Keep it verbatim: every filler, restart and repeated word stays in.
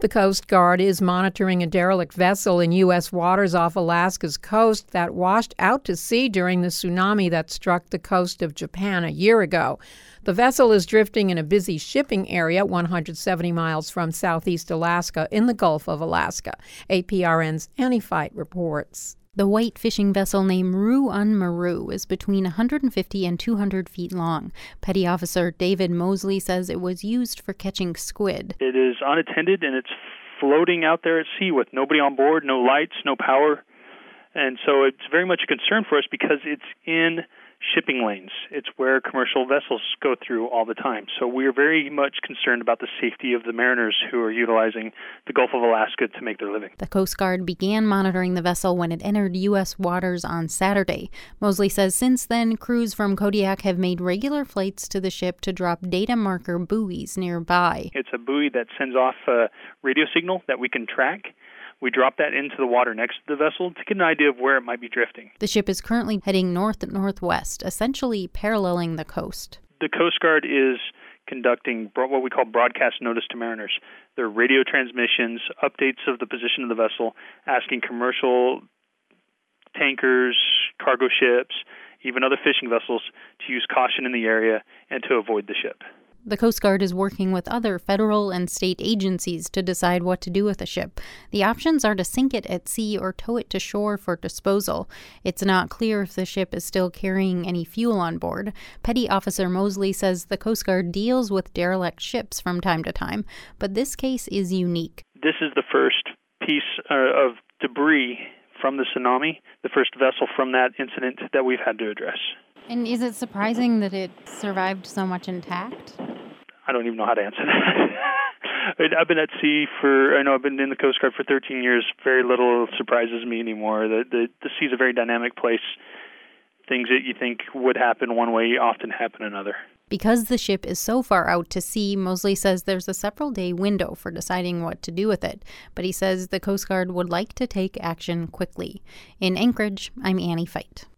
The Coast Guard is monitoring a derelict vessel in U S waters off Alaska's coast that washed out to sea during the tsunami that struck the coast of Japan a year ago. The vessel is drifting in a busy shipping area one hundred seventy miles from southeast Alaska in the Gulf of Alaska. A P R N's Annie Fight reports. The white fishing vessel named Ru-Un-Maru is between one hundred fifty and two hundred feet long. Petty Officer David Mosley says it was used for catching squid. It is unattended and it's floating out there at sea with nobody on board, no lights, no power. And so it's very much a concern for us because it's in shipping lanes. It's where commercial vessels go through all the time. So we're very much concerned about the safety of the mariners who are utilizing the Gulf of Alaska to make their living. The Coast Guard began monitoring the vessel when it entered U S waters on Saturday. Mosley says since then, crews from Kodiak have made regular flights to the ship to drop data marker buoys nearby. It's a buoy that sends off a radio signal that we can track. We drop that into the water next to the vessel to get an idea of where it might be drifting. The ship is currently heading north-northwest, essentially paralleling the coast. The Coast Guard is conducting what we call broadcast notice to mariners. They're radio transmissions, updates of the position of the vessel, asking commercial tankers, cargo ships, even other fishing vessels to use caution in the area and to avoid the ship. The Coast Guard is working with other federal and state agencies to decide what to do with the ship. The options are to sink it at sea or tow it to shore for disposal. It's not clear if the ship is still carrying any fuel on board. Petty Officer Mosley says the Coast Guard deals with derelict ships from time to time, but this case is unique. This is the first piece uh, of debris from the tsunami, the first vessel from that incident that we've had to address. And is it surprising that it survived so much intact? I don't even know how to answer that. I've been at sea for, I know I've been in the Coast Guard for thirteen years. Very little surprises me anymore. The, the, the sea is a very dynamic place. Things that you think would happen one way often happen another. Because the ship is so far out to sea, Mosley says there's a several-day window for deciding what to do with it. But he says the Coast Guard would like to take action quickly. In Anchorage, I'm Annie Fight.